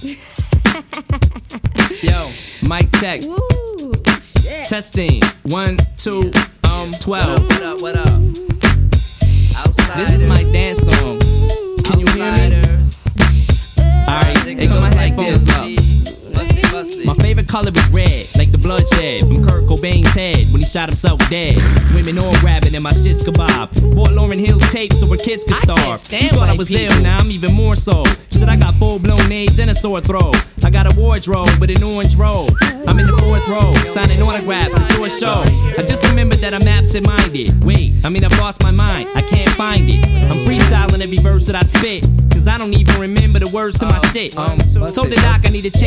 Yo, mic check. Woo, shit. Testing. 1, 2, 12. What up, what up? Outsiders. This is my dance song. Can you hear me? Alright, it goes like this. My favorite color is red, like the bloodshed from Kurt Cobain's head when he shot himself dead. Women all rapping and my shit's kebab. Bought Lauryn Hill's tape so her kids could starve. You thought I was ill, now I'm even more so. Shit, I got full-blown AIDS and a sore throat. I got a wardrobe with an orange robe. I'm in the 4th row, signing autographs at your show. I just remembered that I'm absent-minded. Wait, I've lost my mind, I can't find it. I'm freestyling every verse that I spit, cause I don't even remember the words to my shit. Told the doc I need to change